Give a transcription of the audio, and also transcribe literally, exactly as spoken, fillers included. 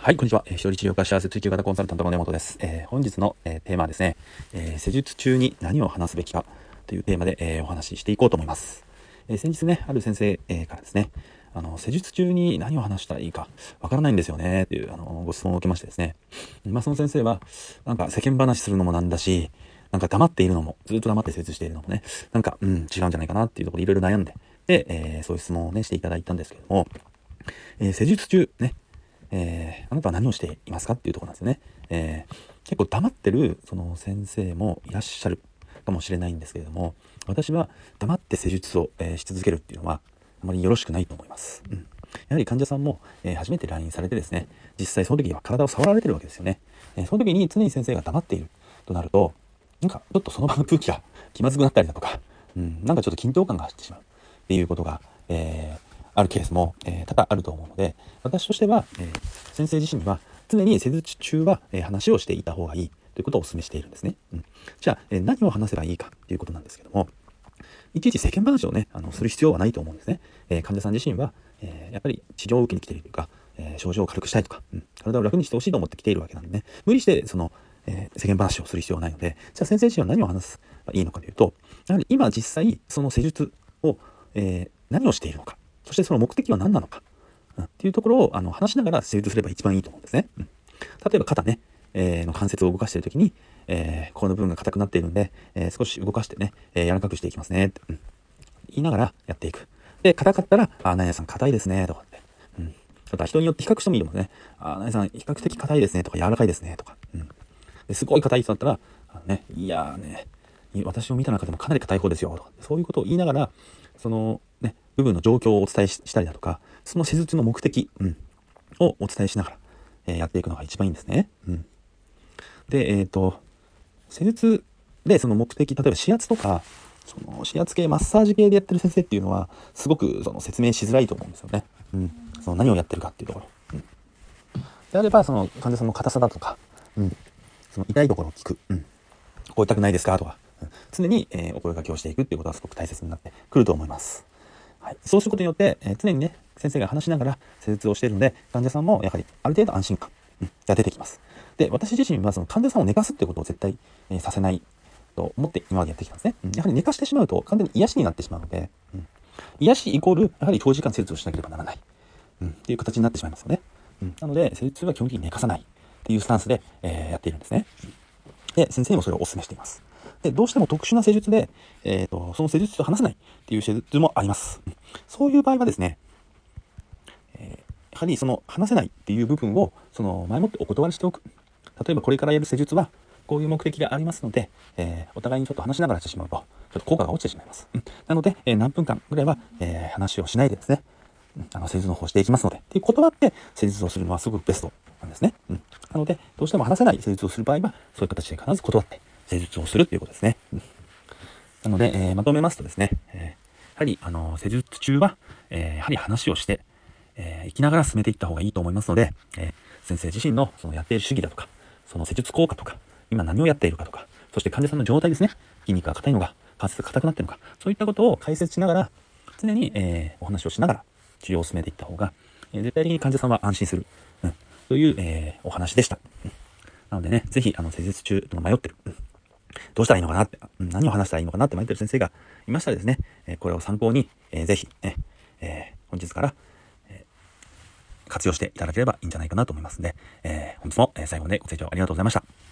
はい、こんにちは。えー、一人治療家幸せ追求型コンサルタントの根本です。えー、本日の、えー、テーマはですね、えー、施術中に何を話すべきかというテーマで、えー、お話ししていこうと思います。えー、先日ね、ある先生、えー、からですね、あの、施術中に何を話したらいいかわからないんですよね、という、あの、ご質問を受けましてですね。まあ、その先生は、なんか世間話するのもなんだし、なんか黙っているのも、ずっと黙って施術しているのもね、なんか、うん、違うんじゃないかなっていうところでいろいろ悩んで、で、えー、そういう質問をね、していただいたんですけれども、えー、施術中、ね、えー、あなたは何をしていますかっていうところなんですよね。えー、結構黙ってるその先生もいらっしゃるかもしれないんですけれども、私は黙って施術を、えー、し続けるっていうのはあまりよろしくないと思います。うん、やはり患者さんも、えー、初めて来院されてですね、実際その時には体を触られてるわけですよね。えー、その時に常に先生が黙っているとなると、なんかちょっとその場の空気が気まずくなったりだとか、うん、なんかちょっと緊張感が走ってしまうっていうことが、えーあるケースも、えー、多々あると思うので、私としては、えー、先生自身には常に施術中は、えー、話をしていた方がいいということをお勧めしているんですね。うん、じゃあ、えー、何を話せばいいかということなんですけども、いちいち世間話をね、あのする必要はないと思うんですね。えー、患者さん自身は、えー、やっぱり治療を受けに来ているというか、えー、症状を軽くしたいとか、うん、体を楽にしてほしいと思って来ているわけなんでね、無理してその、えー、世間話をする必要はないので、じゃあ先生自身は何を話すばいいのかというと、やはり今実際その施術を、えー、何をしているのか、そしてその目的は何なのか、うん、っていうところをあの話しながら施術すれば一番いいと思うんですね。うん、例えば肩ね、えー、の関節を動かしているときに、えー、ここの部分が硬くなっているんで、えー、少し動かしてね、えー、柔らかくしていきますねって、うん、言いながらやっていく。で、硬かったら、あ、何々さん硬いですねとかって。うん。あとは人によって比較してもいいもんね。あ、何々さん比較的硬いですねとか柔らかいですねとか。うん。ですごい硬い人だったら、あのね、いやーね、私を見た中でもかなり硬い方ですよとか、そういうことを言いながら、そのね、部分の状況をお伝えしたりだとか、その施術の目的、うん、をお伝えしながら、えー、やっていくのが一番いいんですね。うん。で、えっと、施術でその目的、例えば指圧とか、その指圧系、マッサージ系でやってる先生っていうのは、すごくその説明しづらいと思うんですよね。うん。その何をやってるかっていうところ。うん。であれば、その患者さんの硬さだとか、うん。その痛いところを聞く。うん。ここ痛くないですかとか、うん、常に、えー、お声掛けをしていくっていうことはすごく大切になってくると思います。はい。そうすることによって、えー、常にね、先生が話しながら施術をしているので、患者さんもやはりある程度安心感、うん、が出てきます。で、私自身はその患者さんを寝かすってことを絶対、えー、させないと思って今までやってきたんですね。うん、やはり寝かしてしまうと完全に癒しになってしまうので、うん、癒しイコール、やはり長時間施術をしなければならない。うん、っていう形になってしまいますよね。うん、なので、施術は基本的に寝かさないっていうスタンスで、えー、やっているんですね。で、先生にもそれをお勧めしています。で、どうしても特殊な施術で、えっと、その施術と話せないっていう施術もあります。うん、そういう場合はですね、えー、やはりその話せないっていう部分を、その前もってお断りしておく。例えばこれからやる施術は、こういう目的がありますので、えー、お互いにちょっと話しながらしてしまうと、ちょっと効果が落ちてしまいます。うん、なので、えー、何分間ぐらいは、えー、話をしないでですね、うん、あの、施術の方をしていきますので、っていう断って施術をするのはすごくベストなんですね。うん、なので、どうしても話せない施術をする場合は、そういう形で必ず断って施術をするということですね。うん、なので、えー、まとめますとですね、えー、やはり、あの、施術中は、えー、やはり話をして、えー、生きながら進めていった方がいいと思いますので、えー、先生自身のそのやっている主義だとか、その施術効果とか、今何をやっているかとか、そして患者さんの状態ですね。筋肉が硬いのか、関節が硬くなっているのか、そういったことを解説しながら、常に、えー、お話をしながら治療を進めていった方が、えー、絶対的に患者さんは安心する、うん、という、えー、お話でした。うん、なのでね、ぜひ、あの、施術中、迷ってる、うん、どうしたらいいのかなって、うん、何を話したらいいのかなって迷ってる先生がいましたらですね、えー、これを参考に、えー、ぜひ、ね、えー、本日から、活用していただければいいんじゃないかなと思いますので、えー、本日も最後までご清聴ありがとうございました。